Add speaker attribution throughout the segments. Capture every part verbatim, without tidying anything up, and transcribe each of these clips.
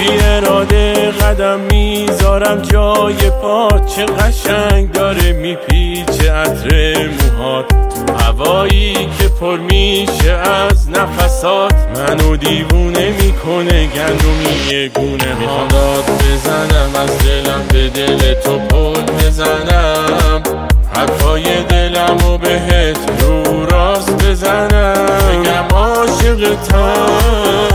Speaker 1: بی اراده قدم میذارم جای پات، چه قشنگ داره میپیچه عطر موهات تو هوایی که پر میشه از نفسات. منو دیوونه میکنه گندمی گونه، میخوام داد بزنم از دلم به دل تو پل بزنم، حرفای دلمو بهت رو راست بزنم، بگم عاشقتم.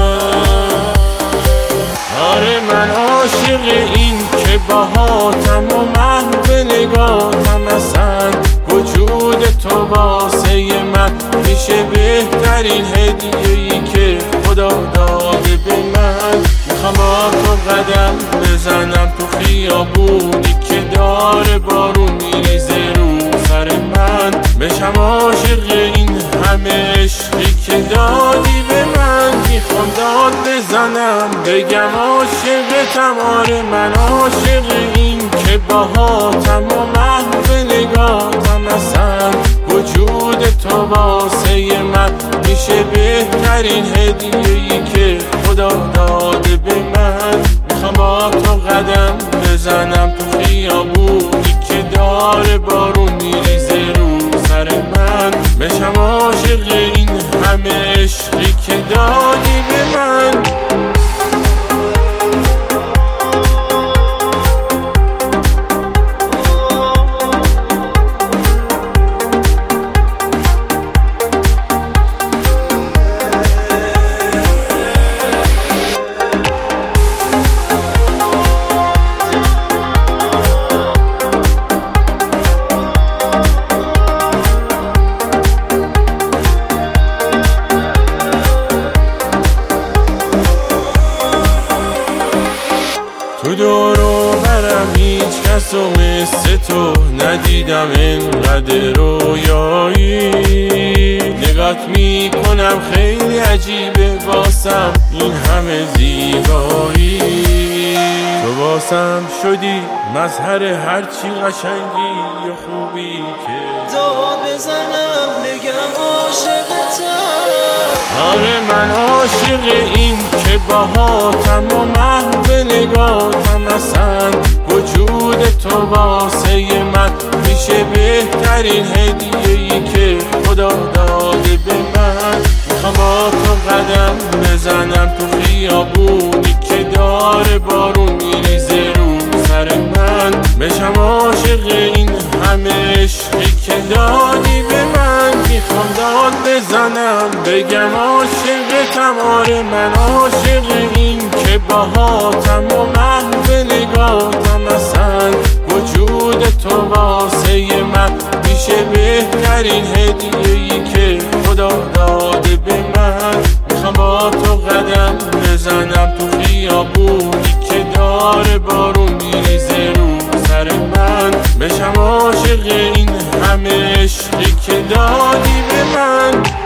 Speaker 1: آره من عاشق این که باهاتم و محو نگاهتم، اصلا وجود تو واسه من میشه بهترین هدیه‌ای که خدا داده به من. میخوام با تو قدم بزنم تو خیابونی که داره بارون میریزه رو سر من، بشم عاشق این همه عشقی که دادی به من. میخوام داد بزنم بگم عاشقتم، آره من عاشق این که باهاتم و محو نگاهتم، اصلا وجود تو واسه من میشه بهترین هدیه‌ای که خدا داده به من. میخوام با تو قدم بزنم تو خیابونی که داره بارون میریزه رو سر من، بشم عاشق این همه عشقی که دادی به من. تو دورو برم هیچ کس و مثل تو ندیدم اینقدر رویایی، نگات میکنم خیلی عجیبه واسم این همه زیبایی. تو واسم شدی مظهر هرچی قشنگی و خوبی که
Speaker 2: داد بزنم بگم عاشقتم.
Speaker 1: آره من عاشق این که باهاتم و محو نگاهتم، اصلا وجود تو واسه من میشه بهترین هدیه‌ای که خدا داده به من. میخوام با تو قدم بزنم تو خیابونی که داره بارون میریزه رو سر من، بشم عاشق این همه عشقی که دادی به من. میخوام داد بزنم بگم عاشقتم، آره من عاشق این که باهاتم و محو نگاهتم، اصلا وجود تو واسه من میشه بهترین هدیه‌ای که خدا داده به من. میخوام با تو قدم بزنم تو خیابونی که داره بارون میریزه رو سر من، بشم عاشق این همه عشقی که دادی به من.